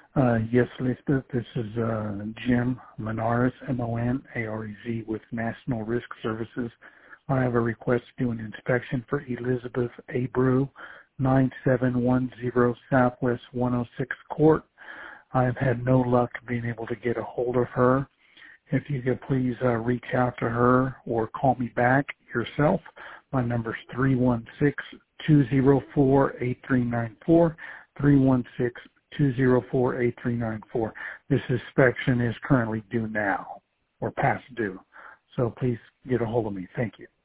Yes, Elizabeth, this is Jim Monarez, Monarez, with National Risk Services. I have a request to do an inspection for Elizabeth Abreu, 9710 Southwest 106 Court. I've had no luck being able to get a hold of her. If you could please reach out to her or call me back yourself. My number is 316-204-8394, 316-204-8394. This inspection is currently due now or past due. So please get a hold of me. Thank you.